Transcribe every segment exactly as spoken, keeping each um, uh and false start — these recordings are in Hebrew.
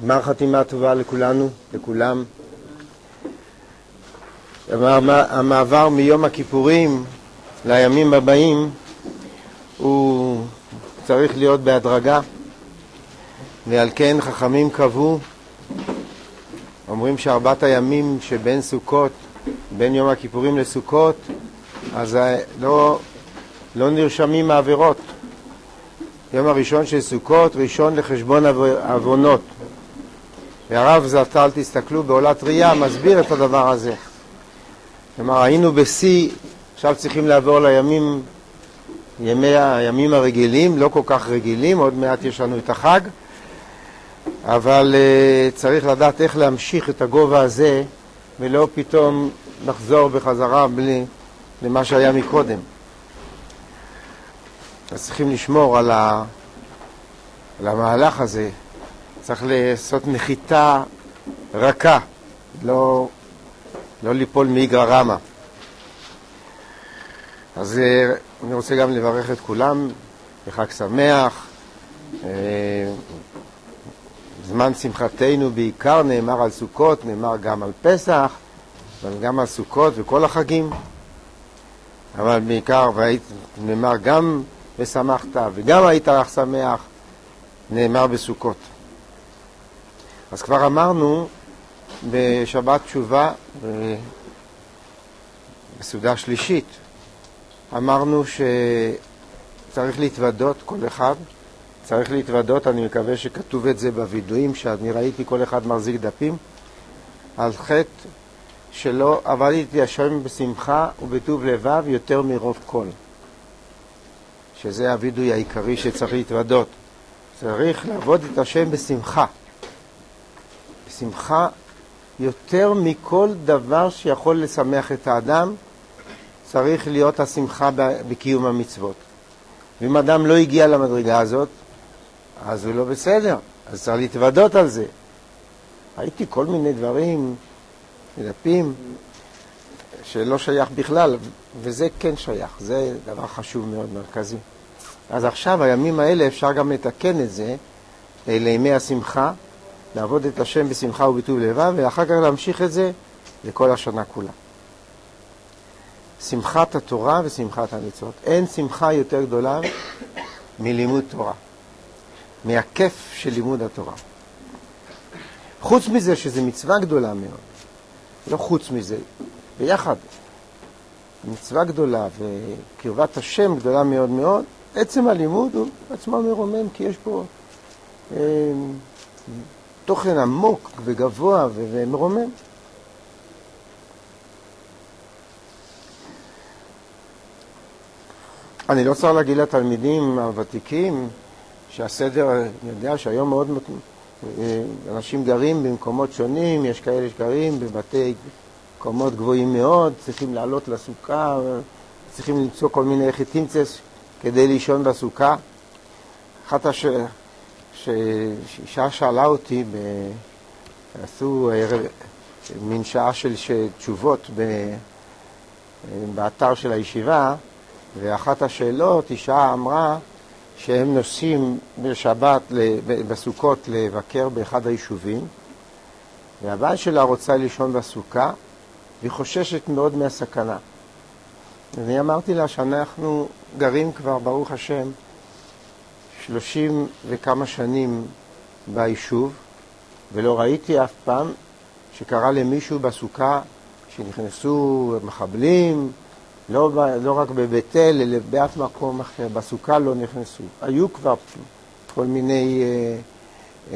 גמר חתימה טובה לכולנו, לכולם. המעבר מיום הכיפורים לימים הבאים הוא צריך להיות בהדרגה, ועל כן חכמים קבעו, אומרים שארבעת הימים שבין סוכות, בין יום הכיפורים לסוכות, אז לא, לא נרשמים העבירות. יום הראשון של סוכות, ראשון לחשבון עוונות. והרב זרטל, תסתכלו בעולת ראייה, מסביר את הדבר הזה. כלומר, היינו בשיא, עכשיו צריכים לעבור לימים, ימי הימים הרגילים, לא כל כך רגילים, עוד מעט יש לנו את החג, אבל uh, צריך לדעת איך להמשיך את הגובה הזה, ולא פתאום לחזור בחזרה בלי, למה שהיה מקודם. אז צריכים לשמור על, ה, על המהלך הזה. צריך לעשות נחיתה רכה, לא, לא ליפול מאיגרא רמא. אז אני רוצה גם לברך את כולם בחג שמח. זמן שמחתנו בעיקר נאמר על סוכות, נאמר גם על פסח, אבל גם על סוכות וכל החגים. אבל בעיקר נאמר גם ושמחת וגם היית שמח, נאמר בסוכות. אז כבר אמרנו בשבת תשובה, בסעודה שלישית, אמרנו שצריך להתוודות כל אחד, צריך להתוודות, אני מקווה שכתוב את זה בווידואים, שאני ראיתי כל אחד מחזיק דפים, על חטא שלא עבדתי השם בשמחה ובטוב לבב יותר מרוב כל. שזה הווידוי העיקרי שצריך להתוודות. צריך לעבוד את השם בשמחה. בשמחה יותר מכל דבר שיכול לשמח את האדם, צריך להיות השמחה בקיום המצוות. ואם אדם לא הגיע למדרגה הזאת, אז הוא לא בסדר, אז צריך להתוודות על זה. הייתי כל מיני דברים, דפים, שלא שייך בכלל, וזה כן שייך, זה דבר חשוב מאוד מרכזי. אז עכשיו, הימים האלה, אפשר גם לתקן את זה, לימי השמחה, לעבוד את השם בשמחה ובטוב לבב, ואחר כך להמשיך את זה לכל השנה כולה. שמחת התורה ושמחת המצוות. אין שמחה יותר גדולה מלימוד תורה, מהכיף של לימוד התורה. חוץ מזה שזה מצווה גדולה מאוד, לא חוץ מזה, ביחד. מצווה גדולה וקרבת השם גדולה מאוד מאוד, עצם הלימוד הוא עצמו מרומם, כי יש פה אה, תוכן עמוק וגבוה ומרומם. אני לא צריך להגיד לתלמידים הוותיקים שהסדר, אני יודע שהיום מאוד אנשים גרים במקומות שונים, יש כאלה שגרים בבתי מקומות גבוהים מאוד, צריכים לעלות לסוכה, צריכים למצוא כל מיני חיטינצס כדי לישון בסוכה. אחת הש... שאישה שאלה אותי, ב... עשו מין שעה של תשובות ב... באתר של הישיבה, ואחת השאלות, אישה אמרה שהם נוסעים בשבת, בסוכות, לבקר באחד היישובים, והבעל שלה רוצה לישון בסוכה, והיא חוששת מאוד מהסכנה. ואני אמרתי לה שאנחנו גרים כבר, ברוך השם, שלושים וכמה שנים ביישוב, ולא ראיתי אף פעם שקרה למישהו בסוכה שנכנסו מחבלים, לא, לא רק בבית אל, אלא באף מקום אחר. בסוכה לא נכנסו. היו כבר כל מיני אה, אה,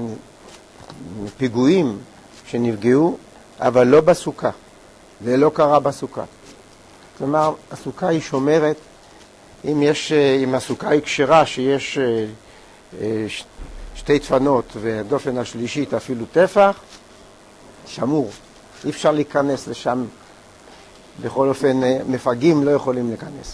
פיגועים שנפגעו, אבל לא בסוכה. זה לא קרה בסוכה. כלומר, הסוכה היא שומרת, אם, יש, אם הסוכה היא קשרה, שיש אה, אה, שתי תפנות והדופן השלישית אפילו טפח, שמור. אי אפשר להיכנס לשם. בכל אופן, מפגעים לא יכולים להיכנס.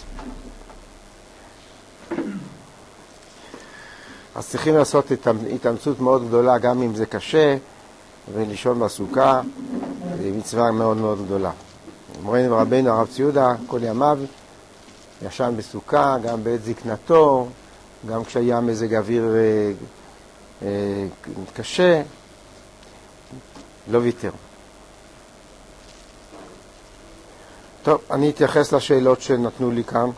אז צריכים לעשות התאמצות מאוד גדולה, גם אם זה קשה, ולישון בסוכה, זה מצווה מאוד מאוד גדולה. אומרים רבינו הרב ציודה, כל ימיו, ישן בסוכה, גם בעת זקנתו, גם כשהיה מזג אוויר קשה, לא ויתר. טוב, אני אתייחס לשאלות שנתנו לי כאן.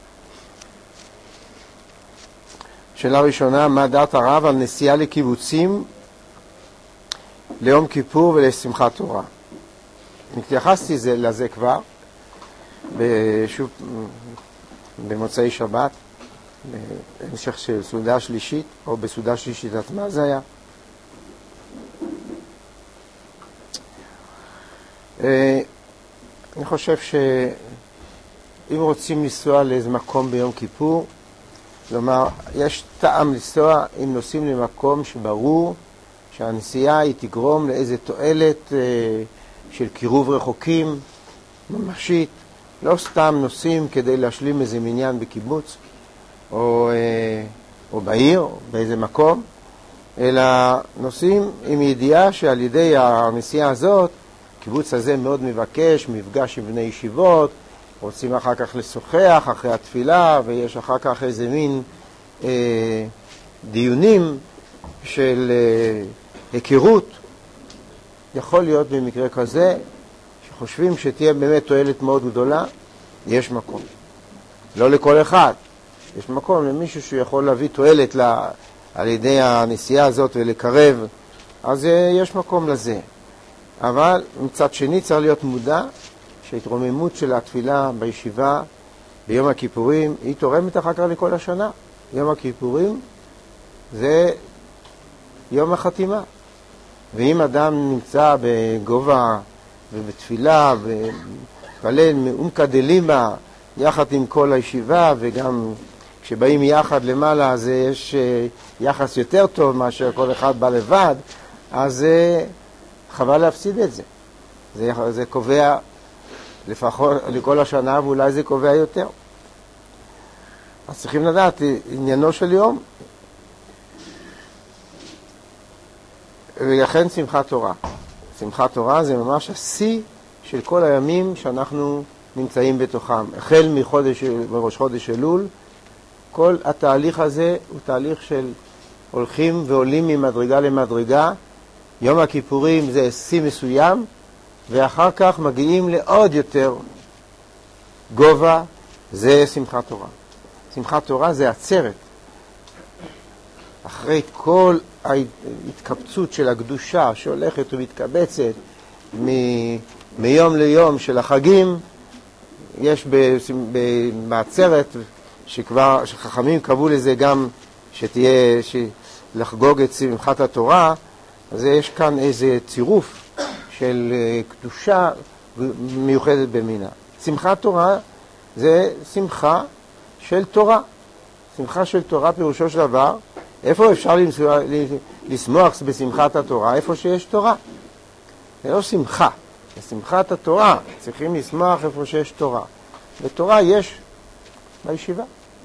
שאלה ראשונה, מה דעת הרב על נסיעה לקיבוצים ליום כיפור ולשמחת תורה? התייחסתי לזה כבר בשוב, במוצאי שבת, במשך של סעודה שלישית, או בסעודה שלישית עצמה זה היה. אני חושב שאם רוצים לנסוע לאיזה מקום ביום כיפור, כלומר, יש טעם לנסוע אם נוסעים למקום שברור שהנסיעה היא תגרום לאיזה תועלת אה, של קירוב רחוקים, ממשית, לא סתם נוסעים כדי להשלים איזה מניין בקיבוץ או, אה, או בעיר, או באיזה מקום, אלא נוסעים עם ידיעה שעל ידי הנסיעה הזאת, הקיבוץ הזה מאוד מבקש, מפגש עם בני ישיבות, רוצים אחר כך לשוחח אחרי התפילה, ויש אחר כך איזה מין אה, דיונים של אה, היכרות. יכול להיות במקרה כזה, שחושבים שתהיה באמת תועלת מאוד גדולה, יש מקום. לא לכל אחד, יש מקום למישהו שיכול להביא תועלת לה, על ידי הנסיעה הזאת ולקרב, אז אה, יש מקום לזה. אבל מצד שני צריך להיות מודע שההתרוממות של התפילה בישיבה ביום הכיפורים היא תורמת אחר כך לכל השנה. יום הכיפורים זה יום החתימה. ואם אדם נמצא בגובה ובתפילה ומתפלל מעומקא דליבה יחד עם כל הישיבה, וגם כשבאים יחד למעלה אז יש יחס יותר טוב מאשר כל אחד בא לבד, אז חבל להפסיד את זה. זה, זה קובע לפחות לכל השנה, ואולי זה קובע יותר. אז צריכים לדעת, עניינו של יום, ולכן שמחת תורה. שמחת תורה זה ממש השיא של כל הימים שאנחנו נמצאים בתוכם. החל מחודש, בראש חודש אלול, כל התהליך הזה הוא תהליך של הולכים ועולים ממדרגה למדרגה. יום הכיפורים זה שיא מסוים, ואחר כך מגיעים לעוד יותר גובה, זה שמחת תורה. שמחת תורה זה עצרת. אחרי כל ההתקבצות של הקדושה שהולכת ומתקבצת מ- מיום ליום של החגים, יש בעצרת שכבר, שחכמים קבעו לזה גם שתהיה, לחגוג את שמחת התורה, אז יש כאן איזה צירוף של קדושה מיוחדת במינה. שמחת תורה זה שמחה של תורה. שמחה של תורה פירושו של דבר, איפה אפשר לשמוח בשמחת התורה? איפה שיש תורה. זה לא שמחה, זה שמחת התורה. צריכים לשמוח איפה שיש תורה. בתורה יש בישיבה.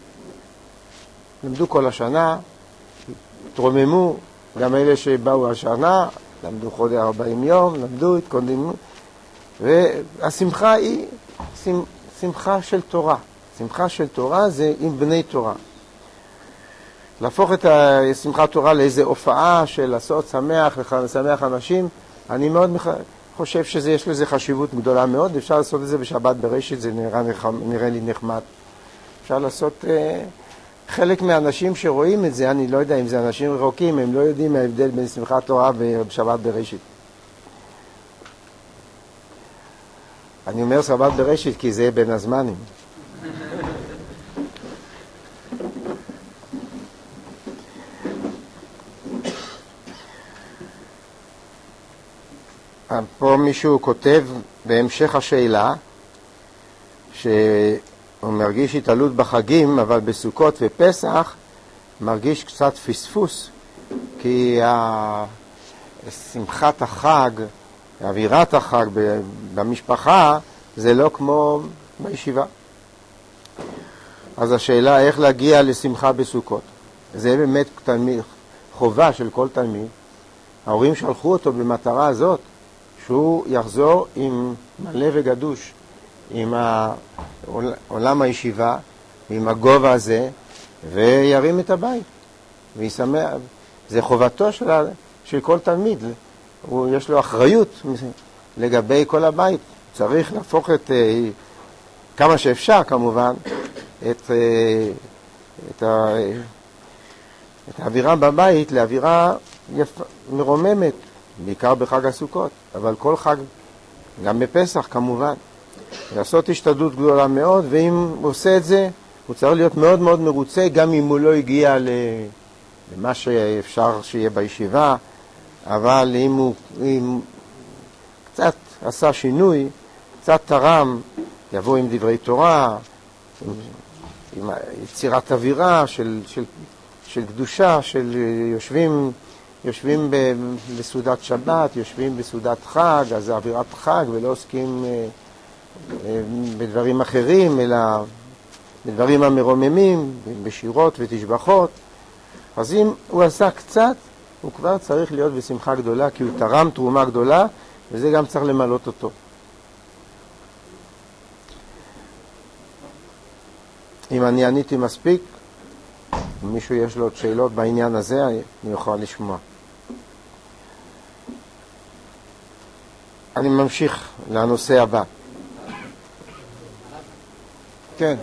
למדו כל השנה, התרוממו, גם אלה שבאו השנה, למדו חודש ארבעים יום, למדו, התקוננו, והשמחה היא שמחה של תורה. שמחה של תורה זה עם בני תורה. להפוך את שמחת תורה לאיזו הופעה של לעשות שמח, לשמח אנשים, אני מאוד חושב שיש לזה חשיבות גדולה מאוד. אפשר לעשות את זה בשבת בראשית, זה נראה, נראה לי נחמד. אפשר לעשות... חלק מהאנשים שרואים את זה, אני לא יודע אם זה אנשים רחוקים, הם לא יודעים ההבדל בין שמחת תורה ובשבת בראשית. אני אומר שבת בראשית כי זה בין הזמנים. פה מישהו כותב בהמשך השאלה שהוא מרגיש התעלות בחגים, אבל בסוכות ופסח מרגיש קצת פספוס, כי שמחת החג, אווירת החג במשפחה זה לא כמו בישיבה. אז השאלה איך להגיע לשמחה בסוכות. זה באמת תלמיד, חובה של כל תלמיד. ההורים שלחו אותו במטרה הזאת, שהוא יחזור עם מלא וגדוש, עם עולם הישיבה, עם הגובה הזה, וירים את הבית. וישמח. זה חובתו של, של כל תלמיד. הוא, יש לו אחריות לגבי כל הבית. צריך להפוך את, כמה שאפשר כמובן, את, את, ה, את האווירה בבית לאווירה יפ, מרוממת, בעיקר בחג הסוכות, אבל כל חג, גם בפסח כמובן. לעשות השתדלות גדולה מאוד, ואם הוא עושה את זה, הוא צריך להיות מאוד מאוד מרוצה, גם אם הוא לא הגיע למה שאפשר שיהיה בישיבה, אבל אם הוא אם קצת עשה שינוי, קצת תרם, יבוא עם דברי תורה, עם, עם יצירת אווירה של, של, של קדושה, של יושבים, יושבים בסעודת שבת, יושבים בסעודת חג, אז זה אווירת חג ולא עוסקים בדברים אחרים, אלא בדברים המרוממים, בשירות ותשבחות. אז אם הוא עשה קצת, הוא כבר צריך להיות בשמחה גדולה, כי הוא תרם תרומה גדולה, וזה גם צריך למלות אותו. אם אני עניתי מספיק, אם מישהו יש לו עוד שאלות בעניין הזה, אני יכול לשמוע. אני ממשיך לנושא הבא. כן.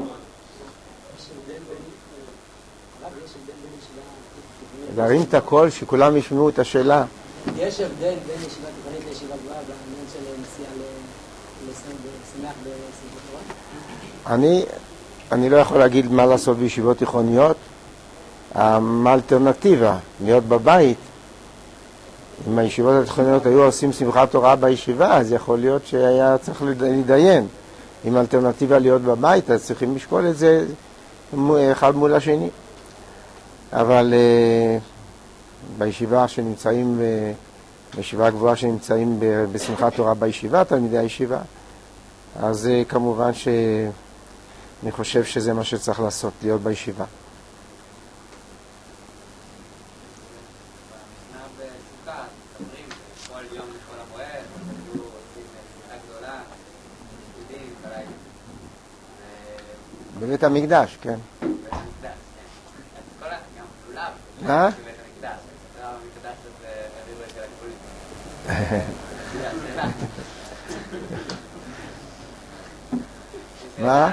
להרים את הקול שכולם ישמעו את השאלה. יש הבדל בין ישיבה תיכונית לישיבה גבוהה בעניין של נסיעה לשמח בשמחת תורה? אני, אני לא יכול להגיד מה לעשות בישיבות תיכוניות. מה האלטרנטיבה? להיות בבית. אם הישיבות התיכוניות היו עושים שמחת תורה בישיבה, אז יכול להיות שהיה צריך להידיין. אם האלטרנטיבה להיות בבית, אז צריכים לשקול את זה אחד מול השני. אבל uh, בישיבה שנמצאים, uh, בישיבה הגבוהה שנמצאים ב- בשמחת תורה בישיבה, תלמידי הישיבה, אז uh, כמובן שאני חושב שזה מה שצריך לעשות, להיות בישיבה. בבית המקדש, כן. מה? מה?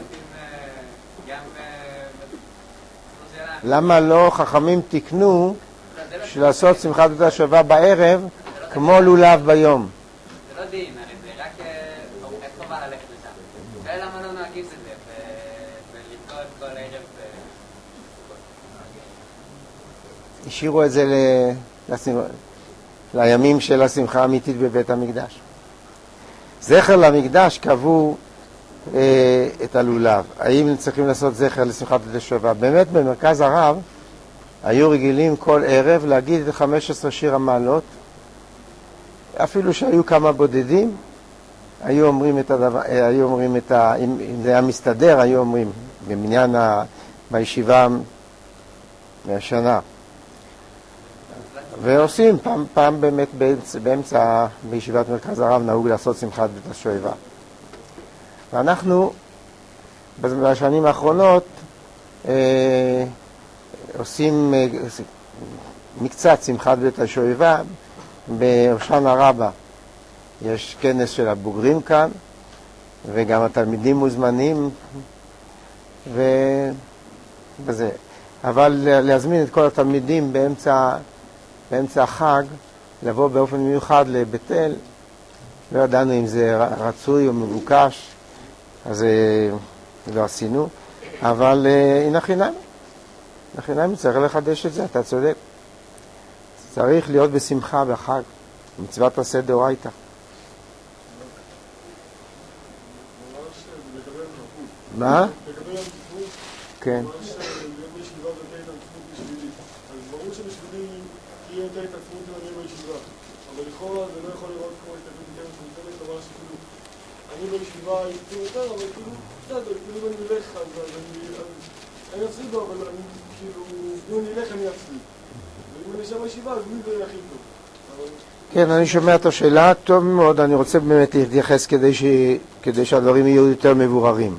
למה לא חכמים תקנו שלעשות שמחת תורה שווה בערב כמו לולב ביום? זה לא דין, זה רק איך חובה ללכת לשם. ולמה לא נוהגים את זה ולבכות כל ערב? השאירו את זה לימים של השמחה האמיתית בבית המקדש. זכר למקדש קבעו אה, את הלולב. האם צריכים לעשות זכר לשמחת תורה? באמת במרכז הרב היו רגילים כל ערב להגיד את חמש עשרה שיר המעלות, אפילו שהיו כמה בודדים, היו אומרים את הדבר, היו אומרים את ה, אם, אם זה היה מסתדר, היו אומרים במניין ה, בישיבה מהשנה. ועושים פעם, פעם באמת באמצע, באמצע בישיבת מרכז הרב נהוג לעשות שמחת בית השואבה. ואנחנו בשנים האחרונות אה, עושים אה, מקצת שמחת בית השואבה בהושענא רבה. יש כנס של הבוגרים כאן, וגם התלמידים מוזמנים, ובזה. אבל להזמין את כל התלמידים באמצע, באמצע החג, לבוא באופן מיוחד לבית אל, לא ידענו אם זה רצוי או מבוקש, אז לא עשינו, אבל הנה חינם, הנה חינם צריך לחדש את זה, אתה צודק. צריך להיות בשמחה בחג, מצוות עשה דאורייתא. מה? כן. אבל לכאורה זה לא יכול לראות כמו התאגות יותר מצומצמת, אבל שכאילו אני בישיבה הייתי יותר, אבל כאילו בסדר, כאילו אני אלך, אז אני אפסיד בו, אבל כאילו אם אני אלך אני אפסיד, ואם אני שם בישיבה אז מי זה הכי טוב. כן, אני שומע את השאלה טוב מאוד, אני רוצה באמת להתייחס כדי, ש... כדי שהדברים יהיו יותר מבוררים.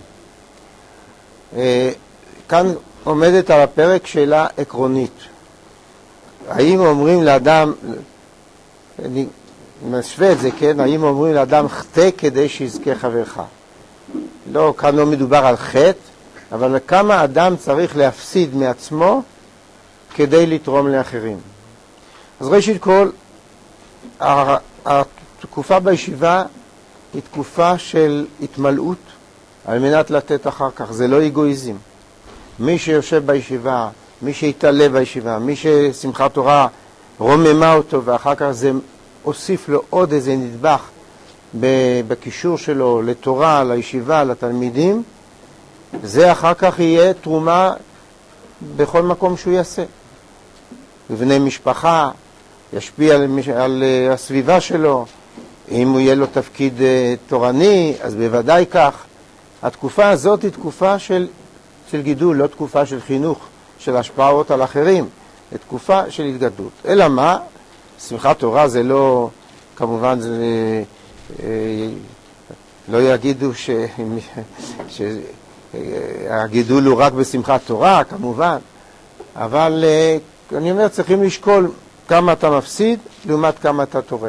כאן עומדת על הפרק שאלה עקרונית. האם אומרים לאדם, אני משווה את זה, כן? האם אומרים לאדם חטא כדי שיזכה חברך? לא, כאן לא מדובר על חטא, אבל כמה אדם צריך להפסיד מעצמו כדי לתרום לאחרים. אז ראשית כל, התקופה בישיבה היא תקופה של התמלאות על מנת לתת אחר כך, זה לא אגואיזם. מי שיושב בישיבה, מי שיתעלה בישיבה, מי ששמחת תורה רוממה אותו ואחר כך זה הוסיף לו עוד איזה נדבך בקישור שלו לתורה, לישיבה, לתלמידים, זה אחר כך יהיה תרומה בכל מקום שהוא יעשה. לבני משפחה, ישפיע על, על הסביבה שלו, אם הוא יהיה לו תפקיד תורני, אז בוודאי כך. התקופה הזאת היא תקופה של, של גידול, לא תקופה של חינוך, של השפעות על אחרים, היא תקופה של התגדלות. אלא מה? שמחת תורה זה לא, כמובן זה לא יגידו ש, שהגידול הוא רק בשמחת תורה, כמובן, אבל אני אומר, צריכים לשקול כמה אתה מפסיד לעומת כמה אתה תורם.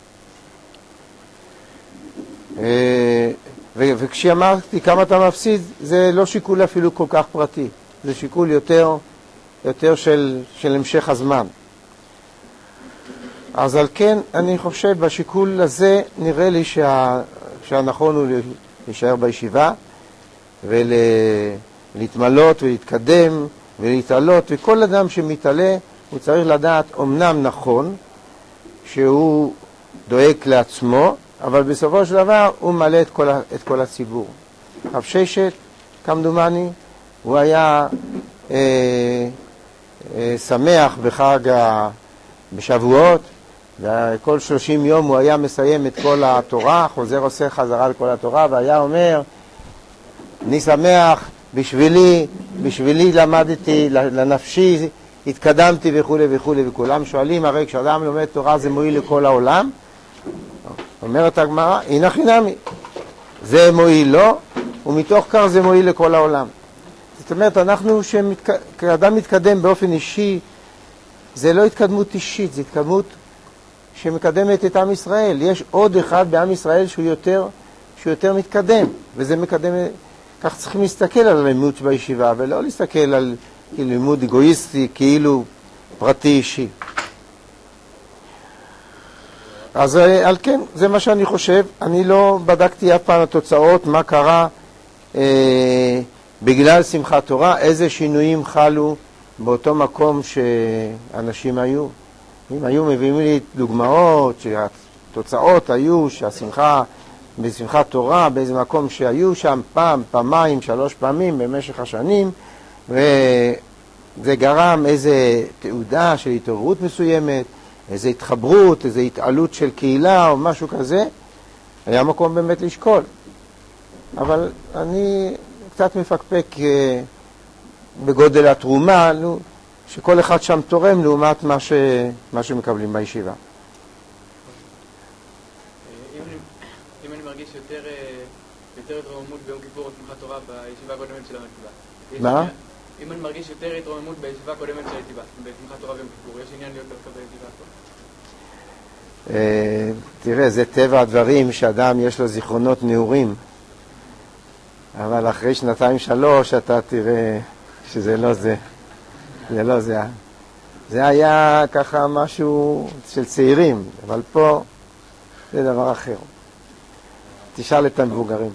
וכשאמרתי כמה אתה מפסיד, זה לא שיקול אפילו כל כך פרטי, זה שיקול יותר, יותר של, של המשך הזמן. אז על כן, אני חושב, בשיקול הזה נראה לי שה, שהנכון הוא להישאר בישיבה ולהתמלות ולהתקדם ולהתעלות, וכל אדם שמתעלה הוא צריך לדעת אומנם נכון שהוא דואג לעצמו, אבל בסופו של דבר הוא מלא את כל, את כל הציבור. רב ששת, כמדומני, הוא היה אה, אה, שמח בחג ה... בשבועות, וכל שלושים יום הוא היה מסיים את כל התורה, חוזר עושה חזרה לכל התורה, והיה אומר, אני שמח, בשבילי, בשבילי למדתי, לנפשי התקדמתי וכו' וכו' וכולם שואלים, הרי כשאדם לומד תורה זה מועיל לכל העולם? אומרת הגמרא, הנה חינמי, זה מועיל לו, ומתוך כך זה מועיל לכל העולם. זאת אומרת, אנחנו, כשאדם מתקדם באופן אישי, זה לא התקדמות אישית, זה התקדמות שמקדמת את עם ישראל. יש עוד אחד בעם ישראל שהוא יותר, שהוא יותר מתקדם, וזה מקדם, כך צריכים להסתכל על הלימוד בישיבה, ולא להסתכל על לימוד אגואיסטי, כאילו פרטי אישי. אז על כן, זה מה שאני חושב. אני לא בדקתי אף פעם התוצאות, מה קרה אה, בגלל שמחת תורה, איזה שינויים חלו באותו מקום שאנשים היו. אם היו מביאים לי דוגמאות שהתוצאות היו שהשמחה בשמחת תורה באיזה מקום שהיו שם פעם, פעמיים, שלוש פעמים במשך השנים, וזה גרם איזה תעודה של התעוררות מסוימת, איזו התחברות, איזו התעלות של קהילה או משהו כזה, היה מקום באמת לשקול. אבל אני קצת מפקפק בגודל התרומה, שכל אחד שם תורם לעומת מה, ש... מה שמקבלים בישיבה. אם, אם אני מרגיש יותר, יותר התרוממות ביום כיפור או שמחת תורה בישיבה הקודמת של המסיבה. מה? עניין, אם אני מרגיש יותר התרוממות בישיבה הקודמת של הישיבה, בשמחת תורה ביום כיפור, יש עניין להיות דווקא בישיבה פה? תראה, זה טבע הדברים שאדם יש לו זיכרונות נעורים, אבל אחרי שנתיים שלוש אתה תראה שזה לא זה. זה לא זה. זה היה ככה משהו של צעירים, אבל פה זה דבר אחר. תשאל את המבוגרים.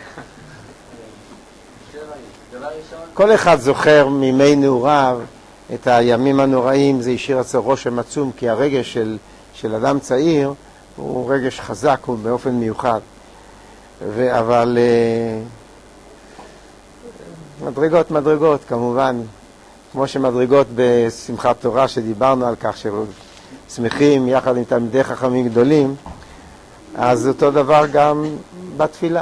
כל אחד זוכר מימי נעוריו את הימים הנוראים, זה השאיר אצל רושם עצום, כי הרגש של, של אדם צעיר הוא רגש חזק, הוא באופן מיוחד. ו, אבל מדרגות, מדרגות, כמובן, כמו שמדרגות בשמחת תורה שדיברנו על כך ששמחים יחד עם תלמידי חכמים גדולים, אז אותו דבר גם בתפילה.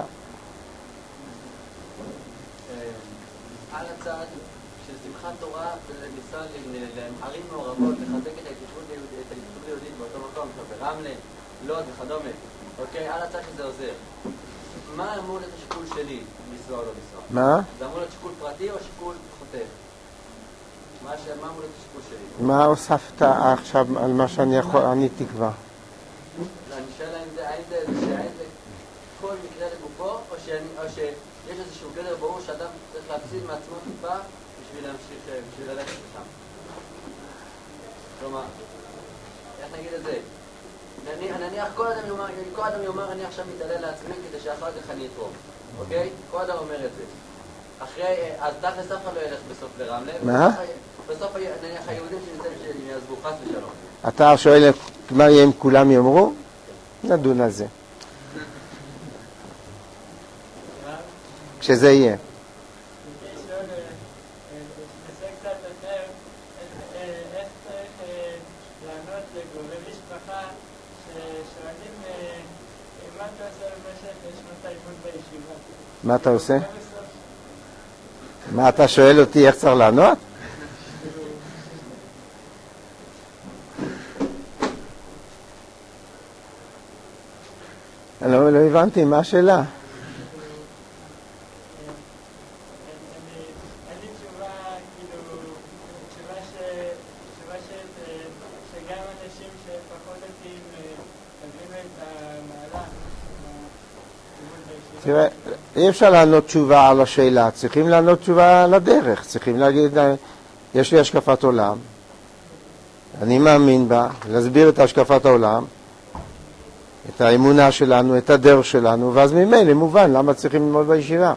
על הצד של שמחת תורה ניסה לערים מעורבות לחזק את ההתיישבות היהודית באותו מקום, ברמלה, לוד וכדומה. אוקיי, על הצד שזה עוזר. מה אמור להיות השיקול שלי, לנסוע או לא לנסוע? מה? זה אמור להיות שיקול פרטי או שיקול חוטף? מה שאמרנו לקשקוש שלי. מה הוספת עכשיו על מה שאני יכול, אני תקווה? אני שואל האם זה, האם זה, האם זה כל מקרה לגופו, או שיש איזשהו גדר ברור שאדם צריך להפסיד מעצמו טיפה בשביל להמשיך, בשביל ללכת לשם. כלומר, איך נגיד את זה? נניח כל אדם יאמר, כל אדם יאמר אני עכשיו מתעלל לעצמי כדי שאחר כך אני אתרום, אוקיי? כל אדם אומר את זה. אחרי, אז תכלס אף אחד לא ילך בסוף לרמלה. מה? בסוף נניח היהודים שנמצאים שלי יעזבו חס ושלום. אתה שואל מה יהיה אם כולם יאמרו? נדון על זה. כשזה יהיה. מה אתה עושה? מה אתה שואל אותי איך צריך לענות? לא, לא הבנתי, מה השאלה? אין לי תשובה, כאילו, תשובה שגם אנשים שפחות דתיים מבינים את המעלה. תראה, אי אפשר לענות תשובה על השאלה, צריכים לענות תשובה על הדרך, צריכים להגיד, יש לי השקפת עולם, אני מאמין בה, להסביר את השקפת העולם, את האמונה שלנו, את הדרך שלנו, ואז ממילא מובן למה צריכים ללמוד בישיבה.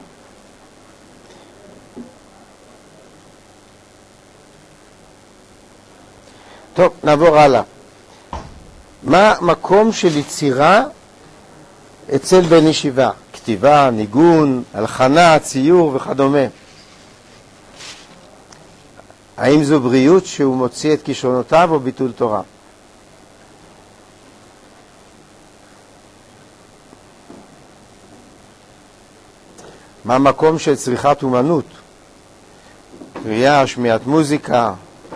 טוב, נעבור הלאה. מה מקום של יצירה אצל בן ישיבה? כתיבה, ניגון, הלחנה, ציור וכדומה. האם זו בריאות שהוא מוציא את כישרונותיו או ביטול תורה? מה המקום של צריכת אומנות? קריאה, שמיעת מוזיקה.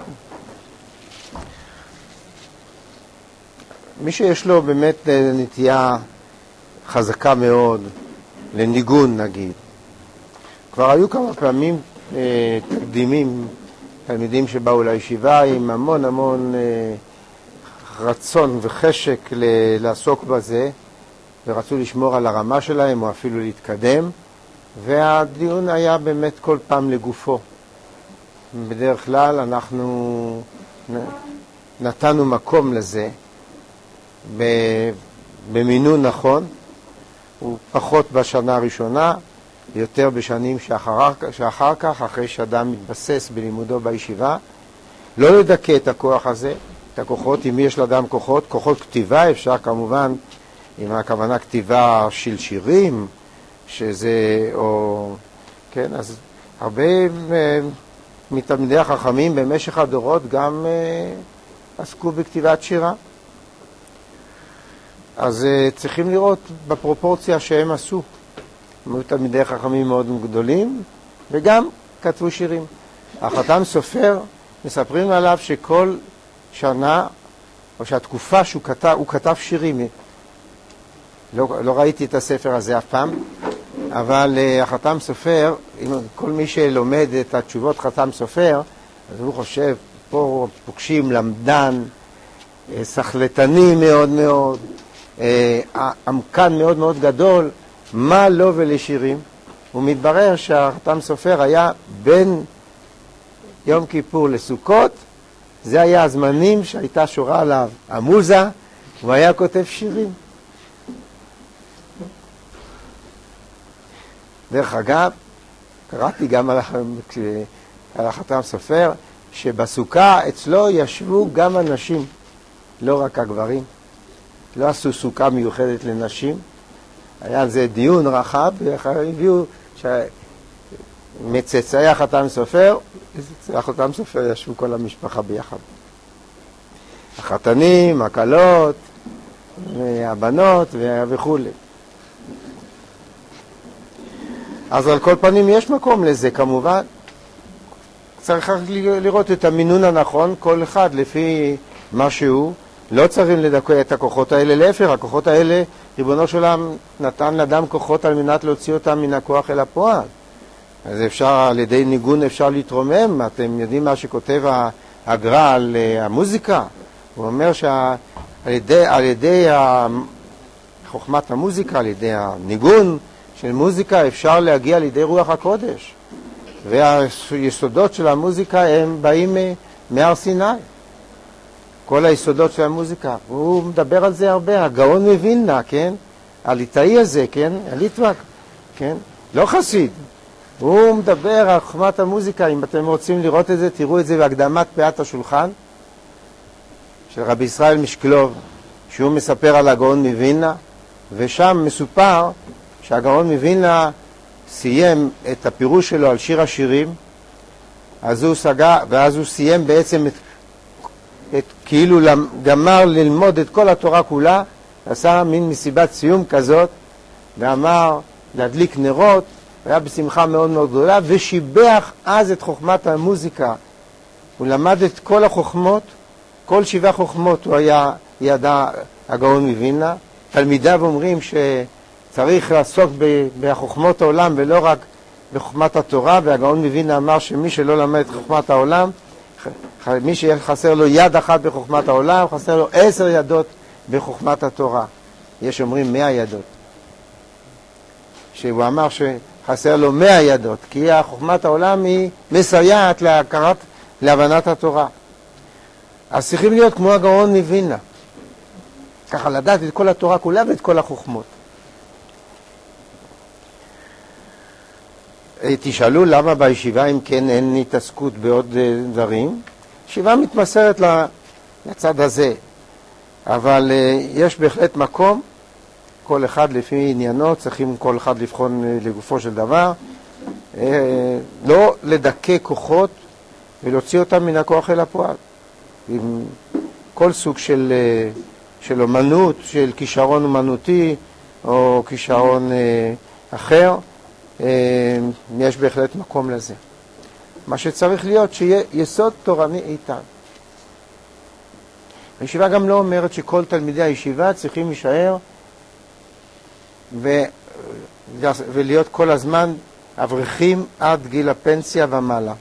מי שיש לו באמת נטייה חזקה מאוד לניגון נגיד. כבר היו כמה פעמים אה, תקדימים, תלמידים שבאו לישיבה עם המון המון אה, רצון וחשק ל- לעסוק בזה, ורצו לשמור על הרמה שלהם או אפילו להתקדם, והדיון היה באמת כל פעם לגופו. בדרך כלל אנחנו נתנו מקום לזה במינון נכון, הוא פחות בשנה הראשונה, יותר בשנים שאחר, שאחר כך, אחרי שאדם מתבסס בלימודו בישיבה, לא לדכא את הכוח הזה, את הכוחות, אם יש לאדם כוחות, כוחות כתיבה, אפשר כמובן, עם הכוונה כתיבה של שירים, שזה, או, כן, אז הרבה מתלמידי החכמים במשך הדורות גם עסקו בכתיבת שירה. אז uh, צריכים לראות בפרופורציה שהם עשו. היו תלמידי חכמים מאוד גדולים, וגם כתבו שירים. החתם סופר, מספרים עליו שכל שנה, או שהתקופה שהוא כתב, הוא כתב שירים. לא, לא ראיתי את הספר הזה אף פעם, אבל uh, החתם סופר, כל מי שלומד את התשובות חתם סופר, אז הוא חושב, פה פוגשים למדן, סחלטני מאוד מאוד, עמקן מאוד מאוד גדול, מה לא ולשירים. הוא מתברר שהחתם סופר היה בין יום כיפור לסוכות, זה היה הזמנים שהייתה שורה עליו המוזה, הוא היה כותב שירים. דרך אגב, קראתי גם על, על החתם סופר, שבסוכה אצלו ישבו גם אנשים, לא רק הגברים. לא עשו סוכה מיוחדת לנשים. היה על זה דיון רחב, והביאו שמצאצאי החתם סופר, החתם סופר ישבו כל המשפחה ביחד. החתנים, הקלות, הבנות וכו'. אז על כל פנים יש מקום לזה כמובן. צריך לראות את המינון הנכון, כל אחד לפי מה שהוא. לא צריכים לדכא את הכוחות האלה, להפך, הכוחות האלה, ריבונו של עולם נתן לאדם כוחות על מנת להוציא אותם מן הכוח אל הפועל. אז אפשר, על ידי ניגון אפשר להתרומם. אתם יודעים מה שכותב הגר"א על המוזיקה? הוא אומר שעל ידי, על ידי חוכמת המוזיקה, על ידי הניגון של מוזיקה, אפשר להגיע לידי רוח הקודש. והיסודות של המוזיקה הם באים מהר סיני. כל היסודות של המוזיקה. הוא מדבר על זה הרבה. הגאון מווילנה, כן? הליטאי הזה, כן? הליטווק, כן? לא חסיד. הוא מדבר על חוכמת המוזיקה. אם אתם רוצים לראות את זה, תראו את זה בהקדמת פאת השולחן של רבי ישראל משקלוב, שהוא מספר על הגאון מווילנה, ושם מסופר שהגאון מווילנה סיים את הפירוש שלו על שיר השירים, אז הוא סגר, ואז הוא סיים בעצם את, את כאילו גמר ללמוד את כל התורה כולה, עשה מין מסיבת סיום כזאת, ואמר להדליק נרות, היה בשמחה מאוד מאוד גדולה, ושיבח אז את חוכמת המוזיקה. הוא למד את כל החוכמות, כל שבעה חוכמות הוא היה ידע הגאון מווילנה. תלמידיו אומרים שצריך לעסוק בחוכמות העולם ולא רק בחוכמת התורה, והגאון מווילנה אמר שמי שלא למד את חוכמת העולם, מי שחסר לו יד אחת בחוכמת העולם, חסר לו עשר ידות בחוכמת התורה. יש אומרים מאה ידות. שהוא אמר שחסר לו מאה ידות, כי חוכמת העולם היא מסייעת להכרת, להבנת התורה. אז צריכים להיות כמו הגאון מווילנה. ככה לדעת את כל התורה כולה ואת כל החוכמות. תשאלו למה בישיבה אם כן אין התעסקות בעוד דברים. ישיבה מתמסרת לצד הזה, אבל יש בהחלט מקום, כל אחד לפי עניינו, צריכים כל אחד לבחון לגופו של דבר, לא לדכא כוחות ולהוציא אותם מן הכוח אל הפועל. עם כל סוג של, של אומנות, של כישרון אומנותי או כישרון אחר, יש בהחלט מקום לזה. מה שצריך להיות שיהיה יסוד תורני איתן. הישיבה גם לא אומרת שכל תלמידי הישיבה צריכים להישאר ו... ולהיות כל הזמן אברכים עד גיל הפנסיה ומעלה.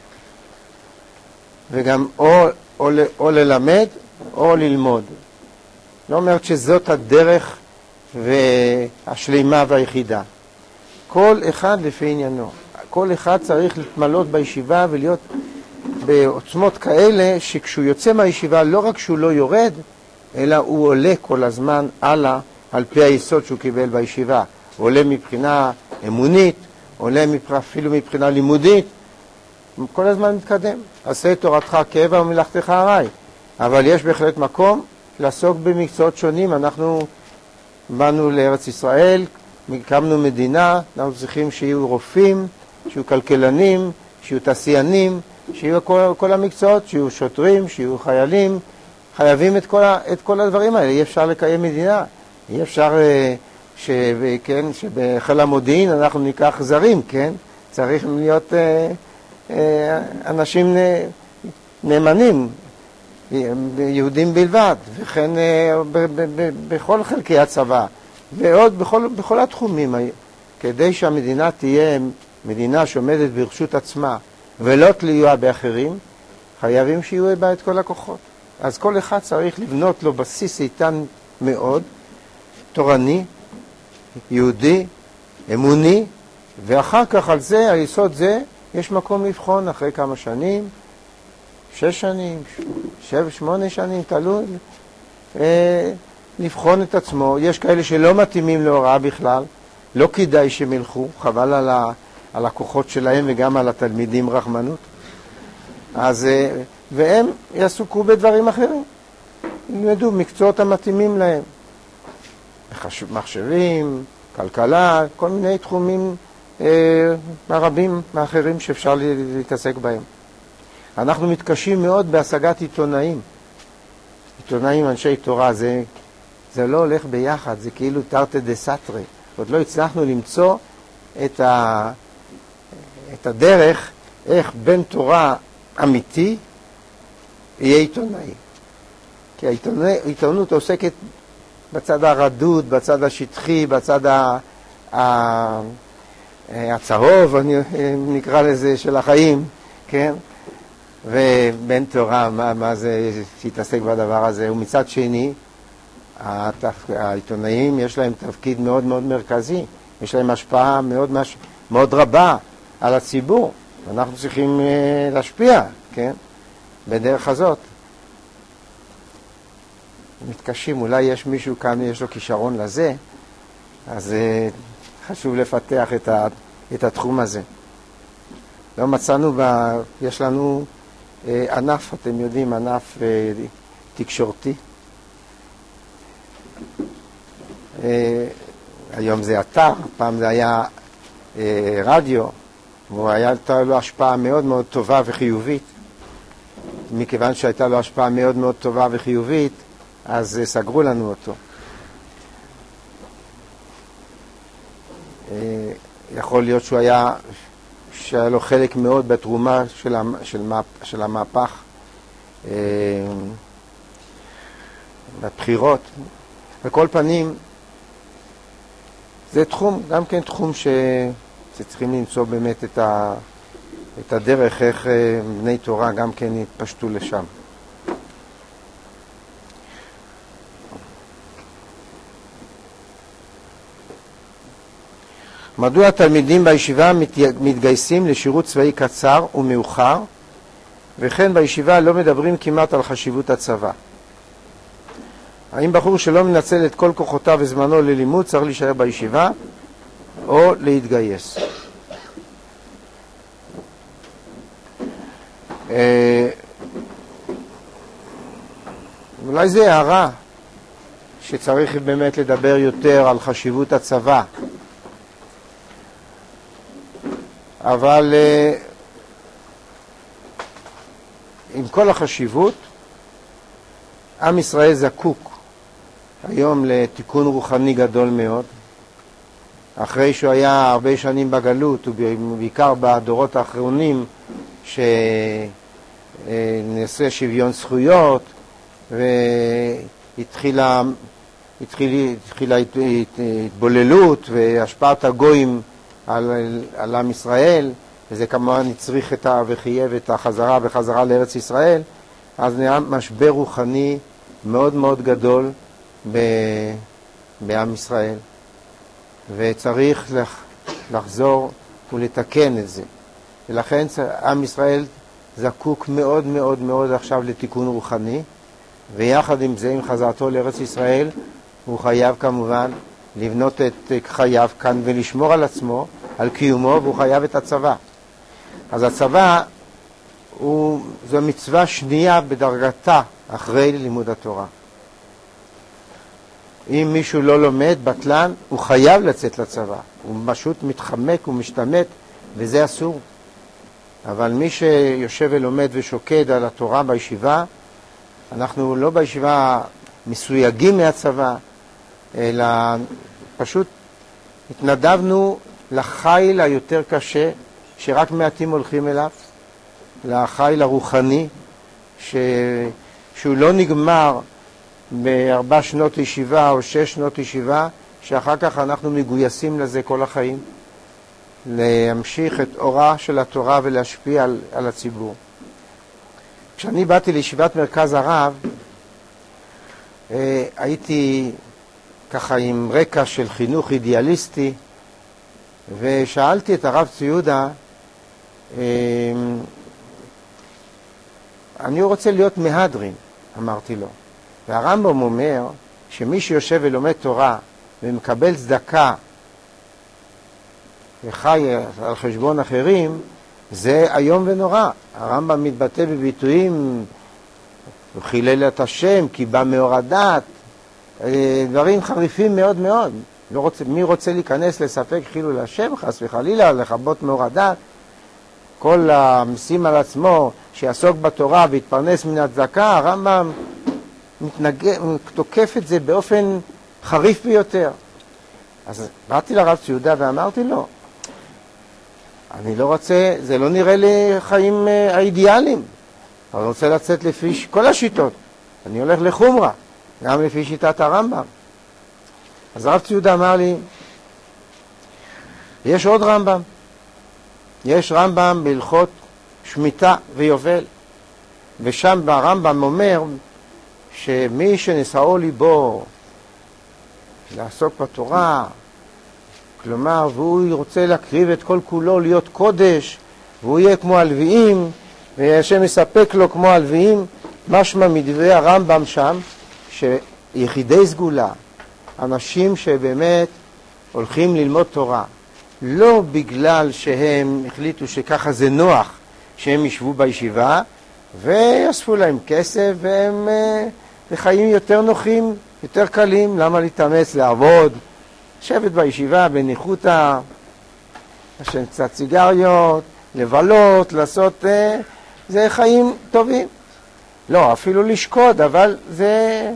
וגם או, או, או ללמד או ללמוד. לא אומרת שזאת הדרך והשלימה והיחידה. כל אחד לפי עניינו. כל אחד צריך להתמלות בישיבה ולהיות בעוצמות כאלה שכשהוא יוצא מהישיבה לא רק שהוא לא יורד, אלא הוא עולה כל הזמן הלאה על פי היסוד שהוא קיבל בישיבה. הוא עולה מבחינה אמונית, עולה אפילו מבחינה לימודית, כל הזמן מתקדם. עשה תורתך קבע ומלאכתך הרי. אבל יש בהחלט מקום לעסוק במקצועות שונים. אנחנו באנו לארץ ישראל, הקמנו מדינה, אנחנו צריכים שיהיו רופאים, שיהיו כלכלנים, שיהיו תעשיינים, שיהיו כל, כל המקצועות, שיהיו שוטרים, שיהיו חיילים. חייבים את כל, את כל הדברים האלה. אי אפשר לקיים מדינה. אי אפשר ש, כן, שבחיל המודיעין אנחנו ניקח זרים, כן? צריך להיות אה, אה, אנשים נאמנים, יהודים בלבד, וכן אה, ב, ב, ב, בכל חלקי הצבא, ועוד בכל, בכל התחומים, כדי שהמדינה תהיה מדינה שעומדת ברשות עצמה, ולא תלויה באחרים, חייבים שיהיו בה את כל הכוחות. אז כל אחד צריך לבנות לו בסיס איתן מאוד, תורני, יהודי, אמוני, ואחר כך על זה, היסוד זה, יש מקום לבחון אחרי כמה שנים, שש שנים, שבע, שמונה שנים, תלוי, אה, לבחון את עצמו. יש כאלה שלא מתאימים להוראה בכלל, לא כדאי שהם ילכו, חבל על, ה, על הכוחות שלהם וגם על התלמידים רחמנות. אז, אה, והם יעסוקו בדברים אחרים, ילמדו מקצועות המתאימים להם. מחשבים, כלכלה, כל מיני תחומים אה, רבים מאחרים שאפשר להתעסק בהם. אנחנו מתקשים מאוד בהשגת עיתונאים. עיתונאים, אנשי תורה, זה, זה לא הולך ביחד, זה כאילו תרתי דה סתרי. עוד לא הצלחנו למצוא את, ה, את הדרך איך בן תורה אמיתי יהיה עיתונאי. כי העיתונות עוסקת בצד הרדוד, בצד השטחי, בצד ה... ה... הצהוב, אני נקרא לזה, של החיים, כן? ובן תורה, מה, מה זה שהתעסק בדבר הזה? ומצד שני, התפ... העיתונאים יש להם תפקיד מאוד מאוד מרכזי, יש להם השפעה מאוד, מש... מאוד רבה על הציבור, ואנחנו צריכים uh, להשפיע, כן? בדרך הזאת. מתקשים, אולי יש מישהו כאן, יש לו כישרון לזה, אז uh, חשוב לפתח את, ה... את התחום הזה. לא מצאנו, ב... יש לנו uh, ענף, אתם יודעים, ענף uh, תקשורתי. Uh, היום זה אתר, פעם זה היה uh, רדיו, והוא הייתה לו השפעה מאוד מאוד טובה וחיובית. מכיוון שהייתה לו השפעה מאוד מאוד טובה וחיובית, אז uh, סגרו לנו אותו. Uh, יכול להיות שהוא היה, שהיה לו חלק מאוד בתרומה של, המ, של, מפ, של המהפך uh, בבחירות. בכל פנים, זה תחום, גם כן תחום ש... שצריכים למצוא באמת את, ה... את הדרך, איך בני תורה גם כן יתפשטו לשם. מדוע התלמידים בישיבה מתגייסים לשירות צבאי קצר ומאוחר, וכן בישיבה לא מדברים כמעט על חשיבות הצבא? האם בחור שלא מנצל את כל כוחותיו וזמנו ללימוד צריך להישאר בישיבה או להתגייס? אולי זה הערה שצריך באמת לדבר יותר על חשיבות הצבא, אבל עם כל החשיבות, עם ישראל זקוק היום לתיקון רוחני גדול מאוד. אחרי שהוא היה הרבה שנים בגלות, ובעיקר בדורות האחרונים, שנעשה שוויון זכויות, והתחילה התחילה, התחילה התבוללות והשפעת הגויים על, על עם ישראל, וזה כמובן הצריך את ה... וחייב את החזרה וחזרה לארץ ישראל, אז נהיה משבר רוחני מאוד מאוד גדול ב... בעם ישראל, וצריך לח... לחזור ולתקן את זה. ולכן עם ישראל זקוק מאוד מאוד מאוד עכשיו לתיקון רוחני, ויחד עם זה, עם חזרתו לארץ ישראל, הוא חייב כמובן לבנות את חייו כאן ולשמור על עצמו, על קיומו, והוא חייב את הצבא. אז הצבא הוא, זו מצווה שנייה בדרגתה אחרי לימוד התורה. אם מישהו לא לומד, בטלן, הוא חייב לצאת לצבא. הוא פשוט מתחמק ומשתמט, וזה אסור. אבל מי שיושב ולומד ושוקד על התורה בישיבה, אנחנו לא בישיבה מסויגים מהצבא, אלא פשוט התנדבנו לחיל היותר קשה, שרק מעטים הולכים אליו, לחיל הרוחני, ש... שהוא לא נגמר בארבע שנות ישיבה או שש שנות ישיבה, שאחר כך אנחנו מגויסים לזה כל החיים, להמשיך את אורה של התורה ולהשפיע על, על הציבור. כשאני באתי לישיבת מרכז הרב, אה, הייתי ככה עם רקע של חינוך אידיאליסטי, ושאלתי את הרב ציודה, אה, אני רוצה להיות מהדרין, אמרתי לו. והרמב"ם אומר שמי שיושב ולומד תורה ומקבל צדקה וחי על חשבון אחרים, זה היום ונורא. הרמב"ם מתבטא בביטויים, הוא חילל את השם, כי בא מאור הדת, דברים חריפים מאוד מאוד. לא רוצה, מי רוצה להיכנס לספק חילול השם, חס וחלילה, לכבות מאור הדת? כל המשים על עצמו שיעסוק בתורה והתפרנס מן הצדקה, הרמב"ם מתנגד, תוקף את זה באופן חריף ביותר. אז באתי לרב ציודה ואמרתי לו, אני לא רוצה, זה לא נראה לי חיים האידיאליים. אני רוצה לצאת לפי כל השיטות. אני הולך לחומרה, גם לפי שיטת הרמב"ם. אז הרב ציודה אמר לי, יש עוד רמב"ם. יש רמב"ם בהלכות שמיטה ויובל. ושם הרמב"ם אומר שמי שנשאו ליבו לעסוק בתורה, כלומר, והוא רוצה להקריב את כל כולו להיות קודש, והוא יהיה כמו הלוויים, והשם יספק לו כמו הלוויים, משמע מדברי הרמב"ם שם, שיחידי סגולה, אנשים שבאמת הולכים ללמוד תורה, לא בגלל שהם החליטו שככה זה נוח, שהם ישבו בישיבה, ויאספו להם כסף, והם לחיים יותר נוחים, יותר קלים, למה להתאמץ, לעבוד, לשבת בישיבה, בניחותא, לשם קצת סיגריות, לבלות, לעשות, זה חיים טובים. לא, אפילו לשקוד, אבל זה...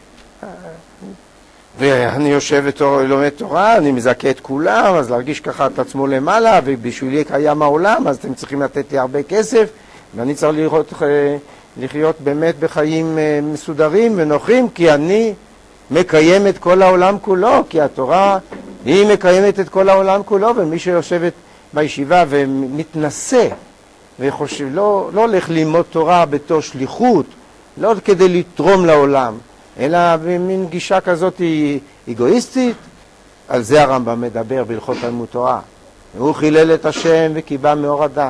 ואני יושב ולומד תורה, אני מזכה את כולם, אז להרגיש ככה את עצמו למעלה, ובשבילי קיים העולם, אז אתם צריכים לתת לי הרבה כסף, ואני צריך לראות, לחיות באמת בחיים מסודרים ונוחים, כי אני מקיים את כל העולם כולו, כי התורה היא מקיימת את כל העולם כולו, ומי שיושבת בישיבה ומתנסה, וחושב, לא, לא הולך ללמוד תורה בתור שליחות, לא כדי לתרום לעולם, אלא במין גישה כזאת אגואיסטית, על זה הרמב"ם מדבר בהלכות תלמוד תורה. הוא חילל את השם וקיבע מאור הדת.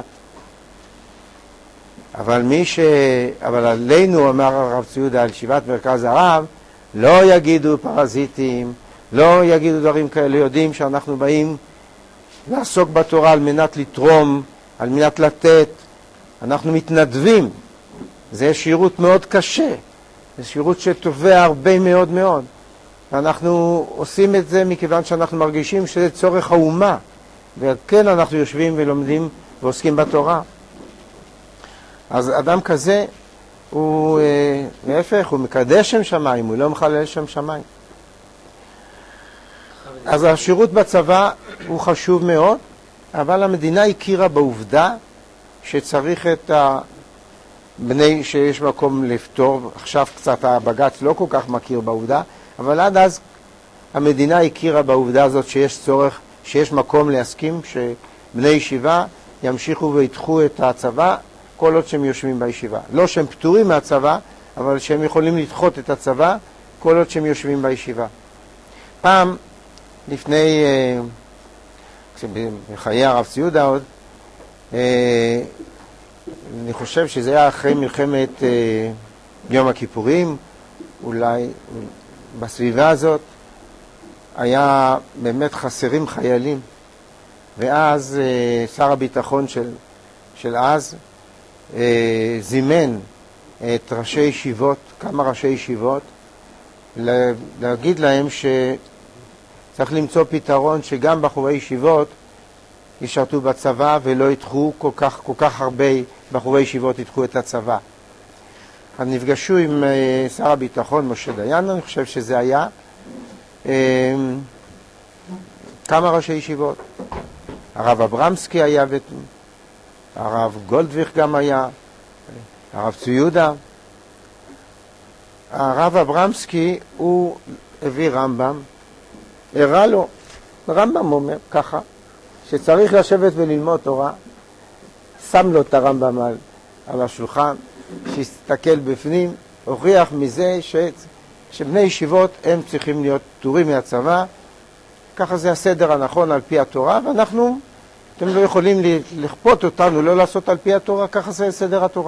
אבל מי ש... אבל עלינו, אמר הרב צבי יהודה על ישיבת מרכז הרב, לא יגידו פרזיטים, לא יגידו דברים כאלה, יודעים שאנחנו באים לעסוק בתורה על מנת לתרום, על מנת לתת, אנחנו מתנדבים. זה שירות מאוד קשה, זה שירות שתובע הרבה מאוד מאוד. ואנחנו עושים את זה מכיוון שאנחנו מרגישים שזה צורך האומה, וכן אנחנו יושבים ולומדים ועוסקים בתורה. אז אדם כזה הוא, אה, להפך, הוא מקדש שם שמיים, הוא לא מחלל שם שמיים. אז השירות בצבא הוא חשוב מאוד, אבל המדינה הכירה בעובדה שצריך את הבני שיש מקום לפתור. עכשיו קצת הבג"ץ לא כל כך מכיר בעובדה, אבל עד אז המדינה הכירה בעובדה הזאת שיש צורך, שיש מקום להסכים שבני ישיבה ימשיכו ויתחו את הצבא כל עוד שהם יושבים בישיבה. לא שהם פטורים מהצבא, אבל שהם יכולים לדחות את הצבא כל עוד שהם יושבים בישיבה. פעם, לפני, בחיי הרב צבי יהודה עוד, אני חושב שזה היה אחרי מלחמת יום הכיפורים, אולי בסביבה הזאת, היה באמת חסרים חיילים, ואז שר הביטחון של, של אז זימן את ראשי ישיבות, כמה ראשי ישיבות, להגיד להם שצריך למצוא פתרון שגם בחורי ישיבות ישרתו בצבא ולא יתחו כל כך, כל כך הרבה בחורי ישיבות יתחו את הצבא. אז נפגשו עם שר הביטחון משה דיין, אני חושב שזה היה, כמה ראשי ישיבות. הרב אברמסקי היה, הרב גולדוויך גם היה, הרב צבי יהודה. הרב אברמסקי הוא הביא רמב"ם, הראה לו, רמב"ם אומר ככה, שצריך לשבת וללמוד תורה, שם לו את הרמב"ם על, על השולחן, שיסתכל בפנים, הוכיח מזה ש, שבני ישיבות הם צריכים להיות פטורים מהצבא, ככה זה הסדר הנכון על פי התורה, ואנחנו, אתם לא יכולים לכפות אותנו לא לעשות על פי התורה, ככה זה סדר התורה.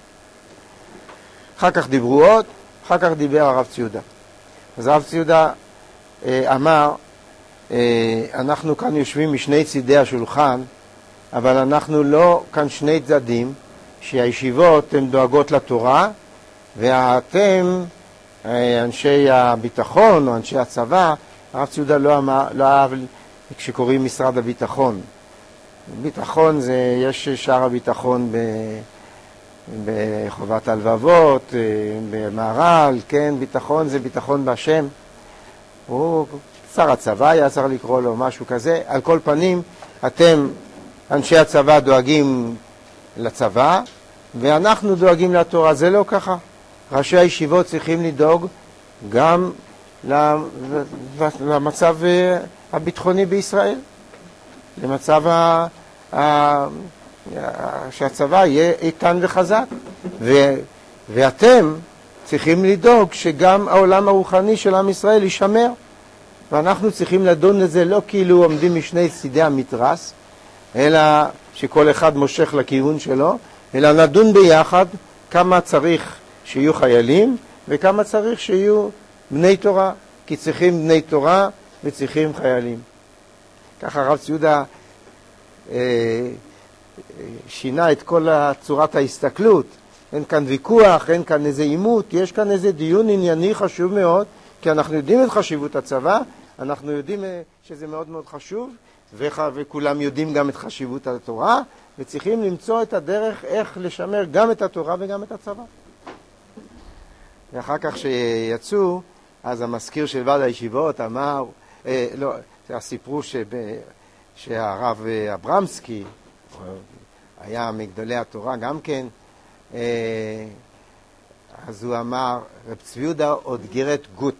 אחר כך דיברו עוד, אחר כך דיבר הרב צבי יהודה. אז הרב צבי יהודה אה, אמר, אה, אנחנו כאן יושבים משני צידי השולחן, אבל אנחנו לא כאן שני צדדים, שהישיבות הן דואגות לתורה, ואתם, אה, אנשי הביטחון או אנשי הצבא, הרב צבי יהודה לא, אמר, לא אהב כשקוראים משרד הביטחון. ביטחון זה, יש שער הביטחון ב... בחובת הלבבות, במערל, כן, ביטחון זה ביטחון בשם. הוא, שר הצבא היה צריך לקרוא לו משהו כזה. על כל פנים, אתם, אנשי הצבא, דואגים לצבא, ואנחנו דואגים לתורה. זה לא ככה. ראשי הישיבות צריכים לדאוג גם למצב הביטחוני בישראל. למצב ה... ה... שהצבא יהיה איתן וחזק. ו... ואתם צריכים לדאוג שגם העולם הרוחני של עם ישראל יישמר. ואנחנו צריכים לדון לזה לא כאילו עומדים משני צידי המתרס, אלא שכל אחד מושך לכיוון שלו, אלא נדון ביחד כמה צריך שיהיו חיילים וכמה צריך שיהיו בני תורה, כי צריכים בני תורה וצריכים חיילים. ככה הרב ציודה אה, שינה את כל צורת ההסתכלות. אין כאן ויכוח, אין כאן איזה עימות, יש כאן איזה דיון ענייני חשוב מאוד, כי אנחנו יודעים את חשיבות הצבא, אנחנו יודעים שזה מאוד מאוד חשוב, וכולם יודעים גם את חשיבות התורה, וצריכים למצוא את הדרך איך לשמר גם את התורה וגם את הצבא. ואחר כך שיצאו, אז המזכיר של ועד הישיבות אמר, אה, לא, סיפרו שב, שהרב אברמסקי היה מגדולי התורה גם כן, אה, אז הוא אמר, רב צבי יהודה עוד גירת גוט.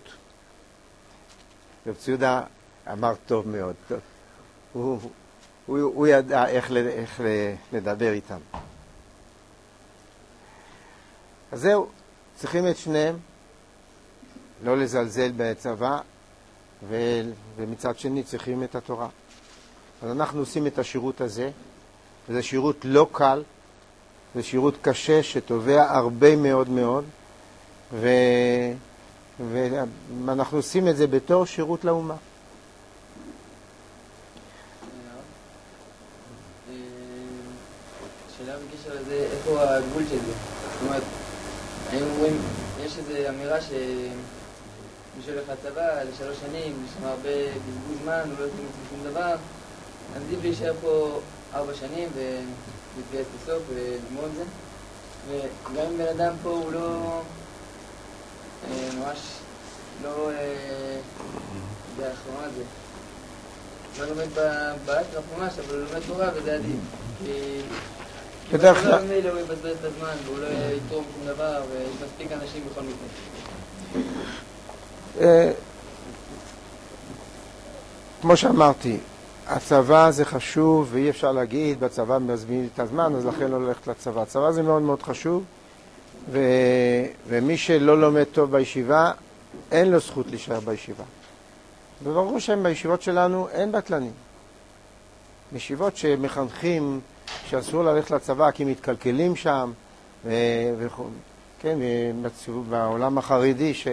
רב צבי יהודה אמר טוב מאוד, טוב. הוא, הוא, הוא ידע איך, איך לדבר איתם. אז זהו, צריכים את שניהם, לא לזלזל בצבא, ו, ומצד שני צריכים את התורה. אז אנחנו עושים את השירות הזה, וזה שירות לא קל, זה שירות קשה שתובע הרבה מאוד מאוד, ו... ואנחנו עושים את זה בתור שירות לאומה. שאלה בקשר לזה, איפה הגבול של זה? זאת אומרת, האם אומרים, יש איזו אמירה שמי שהולך לצבא לשלוש שנים, יש שם הרבה בזבוז זמן, הוא לא יוצאים לעצמם שום דבר, אז עדיף להישאר פה ארבע שנים ולהתגייס לסוף ולגמור את זה. וגם אם בן אדם פה הוא לא, ממש לא, זה האחרונה הזה. לא לומד באטרף ממש, אבל הוא לומד תורה וזה עדיף. כי הוא לא לומד, הוא יבזבז את הזמן והוא לא יתרום שום דבר ויש מספיק אנשים בכל מקרה. כמו שאמרתי, הצבא זה חשוב, ואי אפשר להגיד, בצבא מזמין את הזמן, אז לכן לא ללכת לצבא. הצבא זה מאוד מאוד חשוב, ו... ומי שלא לומד טוב בישיבה, אין לו זכות להישאר בישיבה. וברור שהם בישיבות שלנו אין בטלנים. ישיבות שמחנכים שאסור ללכת לצבא כי מתקלקלים שם, ו... ו... כן, בעולם החרדי ש...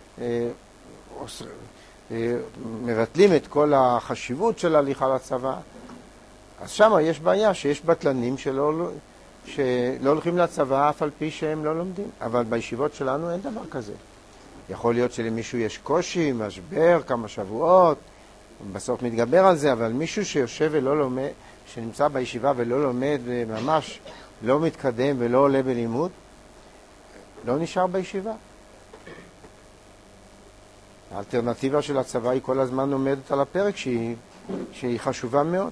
מבטלים את כל החשיבות של הליכה לצבא, אז שם יש בעיה שיש בטלנים שלא, שלא הולכים לצבא אף על פי שהם לא לומדים. אבל בישיבות שלנו אין דבר כזה. יכול להיות שלמישהו יש קושי, משבר, כמה שבועות, בסוף מתגבר על זה, אבל מישהו שיושב ולא לומד, שנמצא בישיבה ולא לומד, ממש לא מתקדם ולא עולה בלימוד, לא נשאר בישיבה. האלטרנטיבה של הצבא היא כל הזמן עומדת על הפרק שהיא, שהיא חשובה מאוד.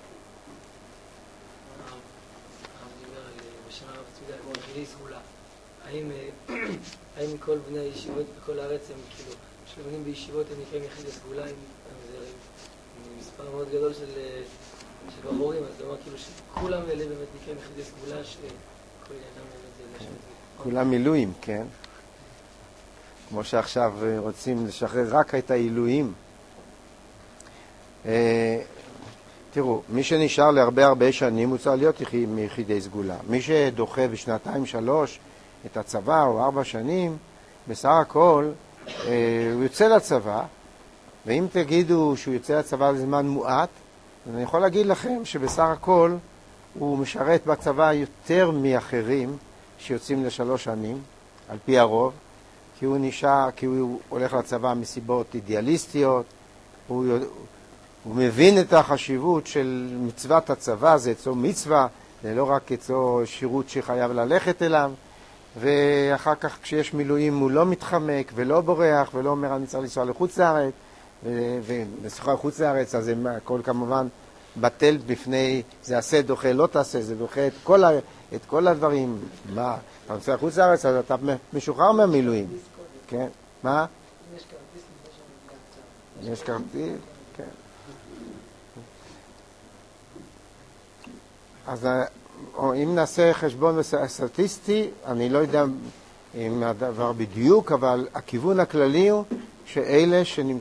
האם כל בני הישיבות בכל הארץ הם כאילו שלומדים בישיבות הם נקראים יחידי סגולה, זה מספר מאוד גדול של בחורים, אז זה אומר כאילו שכולם אלה באמת נקראים יחידי סגולה, שכל עניינם באמת זה כולם מילואים, כן? כמו שעכשיו רוצים לשחרר רק את העילויים. תראו, מי שנשאר להרבה הרבה שנים הוא צריך להיות מיחידי סגולה. מי שדוחה בשנתיים שלוש את הצבא או ארבע שנים, בסך הכל הוא יוצא לצבא, ואם תגידו שהוא יוצא לצבא לזמן מועט, אז אני יכול להגיד לכם שבסך הכל הוא משרת בצבא יותר מאחרים שיוצאים לשלוש שנים, על פי הרוב, כי הוא נשאר, כי הוא הולך לצבא מסיבות אידיאליסטיות, הוא, הוא מבין את החשיבות של מצוות הצבא, זה אצלו מצווה, זה לא רק אצלו שירות שחייב ללכת אליו, ואחר כך כשיש מילואים הוא לא מתחמק ולא בורח ולא אומר אני צריך לנסוע לחוץ לארץ, ולנסוע לחוץ לארץ אז הכל כמובן בטל בפני, זה עשה דוחה, לא תעשה, זה דוחה את כל, ה, את כל הדברים. מה? אתה נוסע לחוץ לארץ אז אתה משוחרר מהמילואים. כן, מה? יש כרטיס לפני שמגיע קצת. יש כרטיס, כן. אז אם נעשה חשבון סטטיסטי, אני לא יודע אם הדבר בדיוק, אבל הכיוון הכללי הוא שאלה שנמצ...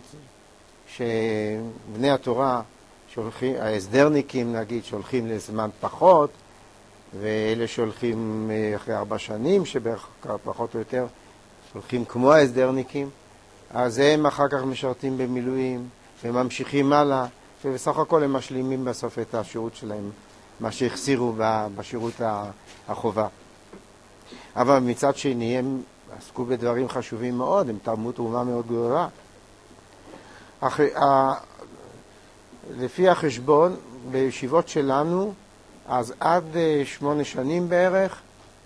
שבני התורה, שהולכים, ההסדרניקים נגיד, שהולכים לזמן פחות, ואלה שהולכים אחרי ארבע שנים, שבערך פחות או יותר הולכים כמו ההסדרניקים, אז הם אחר כך משרתים במילואים, וממשיכים הלאה, ובסך הכל הם משלימים בסוף את השירות שלהם, מה שהחסירו בשירות החובה. אבל מצד שני הם עסקו בדברים חשובים מאוד, הם תרמו תרומה מאוד גדולה. אח... לפי החשבון, בישיבות שלנו, אז עד שמונה שנים בערך,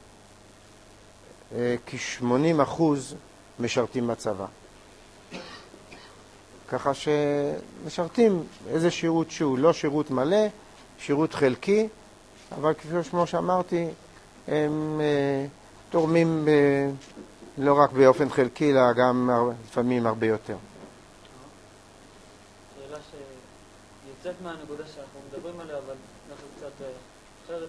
כ-שמונים אחוז משרתים בצבא. ככה שמשרתים איזה שירות שהוא, לא שירות מלא, שירות חלקי, אבל כפי כמו שאמרתי, הם uh, תורמים uh, לא רק באופן חלקי, אלא גם לפעמים הרבה יותר. שאלה שיוצאת מהנקודה שאנחנו מדברים עליה, אבל אנחנו קצת אחרת.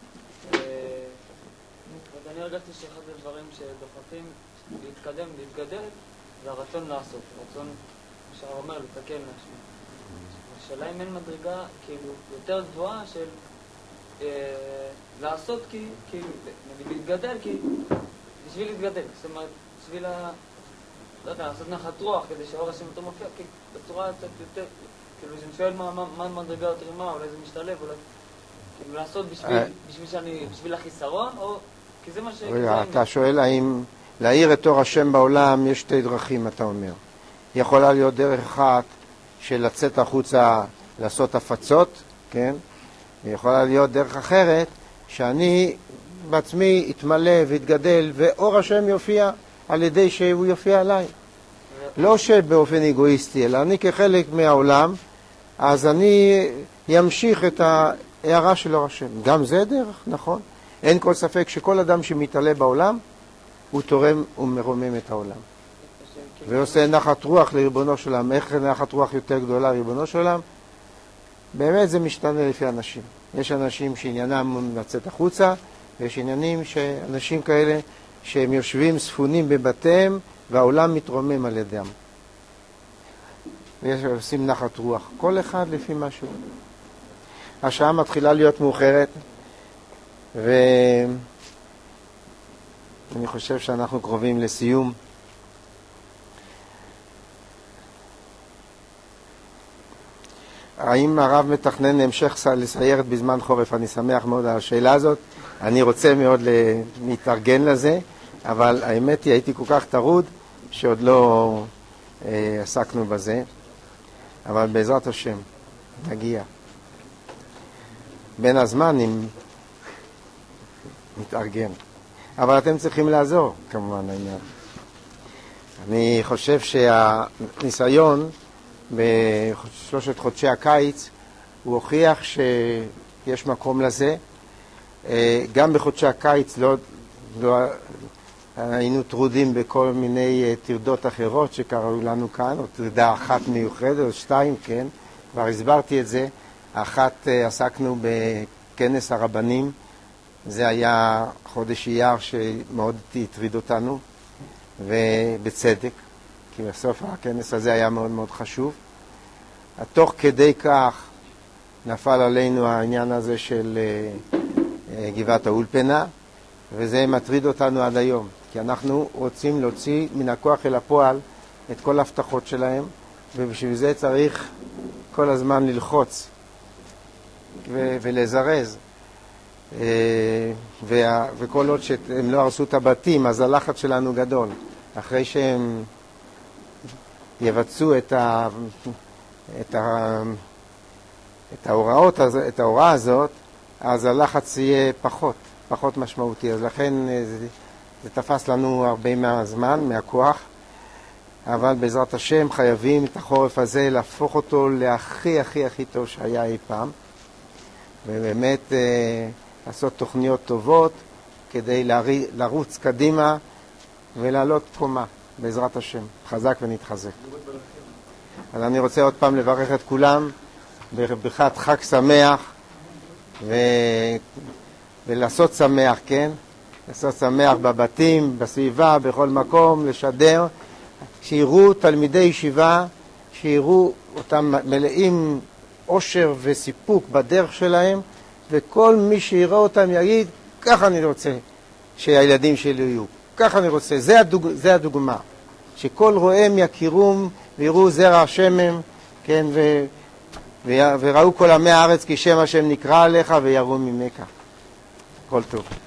ואני הרגשתי שאחד הדברים שדוחפים להתקדם, להתגדל, זה הרצון לעשות, רצון שהר אומר, לתקן להשמיע. השאלה אם אין מדרגה כאילו יותר גבוהה של אה, לעשות כי, כי, נגיד להתגדל כי, בשביל להתגדל, זאת אומרת, בשביל ה... לא יודע, לעשות נחת רוח כדי שהאור השם אותו מופיע, כי בצורה קצת יותר, כאילו שאני שואל מה, מה, מה מדרגה יותר מה, אולי זה משתלב, אולי כאילו לעשות בשביל, בשביל שאני, בשביל החיסרון, או כי זה מה ש... אתה שואל האם להאיר את אור השם בעולם יש שתי דרכים, אתה אומר. יכולה להיות דרך אחת של לצאת החוצה לעשות הפצות, כן? יכולה להיות דרך אחרת שאני בעצמי אתמלא והתגדל ואור השם יופיע על ידי שהוא יופיע עליי. לא שבאופן אגואיסטי, אלא אני כחלק מהעולם, אז אני ימשיך את ההערה של אור השם. גם זה דרך, נכון? אין כל ספק שכל אדם שמתעלה בעולם הוא תורם ומרומם את העולם. ועושה נחת רוח לריבונו של עולם. איך נחת רוח יותר גדולה לריבונו של עולם? באמת זה משתנה לפי אנשים. יש אנשים שעניינם לצאת החוצה, ויש עניינים שאנשים כאלה שהם יושבים ספונים בבתיהם, והעולם מתרומם על ידם. ויש עושים נחת רוח. כל אחד לפי משהו. השעה מתחילה להיות מאוחרת, ואני חושב שאנחנו קרובים לסיום. האם הרב מתכנן המשך לסיירת בזמן חורף? אני שמח מאוד על השאלה הזאת. אני רוצה מאוד להתארגן לזה, אבל האמת היא, הייתי כל כך טרוד שעוד לא אה, עסקנו בזה. אבל בעזרת השם, נגיע. בין הזמנים נתארגן. אבל אתם צריכים לעזור, כמובן, העניין. אני חושב שהניסיון בשלושת חודשי הקיץ הוא הוכיח שיש מקום לזה. גם בחודשי הקיץ לא, לא היינו טרודים בכל מיני תרדות אחרות שקראו לנו כאן, או תרדה אחת מיוחדת או שתיים, כן, כבר הסברתי את זה. אחת עסקנו בכנס הרבנים, זה היה חודש אייר שמאוד הטריד אותנו, ובצדק, כי בסוף הכנס הזה היה מאוד מאוד חשוב. תוך כדי כך נפל עלינו העניין הזה של גבעת האולפנה, וזה מטריד אותנו עד היום, כי אנחנו רוצים להוציא מן הכוח אל הפועל את כל ההבטחות שלהם, ובשביל זה צריך כל הזמן ללחוץ ו- ולזרז. וה- וכל עוד שהם לא הרסו את הבתים, אז הלחץ שלנו גדול. אחרי שהם יבצעו את ה... את ה... את ההוראות, את ההוראה הזאת, אז הלחץ יהיה פחות, פחות משמעותי. אז לכן זה, זה תפס לנו הרבה מהזמן, מהכוח, אבל בעזרת השם חייבים את החורף הזה להפוך אותו להכי הכי הכי טוב שהיה אי פעם, ובאמת אה, לעשות תוכניות טובות כדי להרי, לרוץ קדימה ולעלות קומה, בעזרת השם. חזק ונתחזק. אז אני רוצה עוד פעם לברך את כולם בברכת חג שמח, ו... ולעשות שמח, כן? לעשות שמח בבתים, בסביבה, בכל מקום, לשדר, שיראו תלמידי ישיבה, שיראו אותם מלאים עושר וסיפוק בדרך שלהם, וכל מי שיראה אותם יגיד, ככה אני רוצה שהילדים שלי יהיו, ככה אני רוצה, זה, הדוג... זה הדוגמה, שכל רואיהם יכירום ויראו זרע השמם, כן, ו... ו... וראו כל עמי הארץ כי שם השם נקרא עליך ויראו ממך. כל טוב.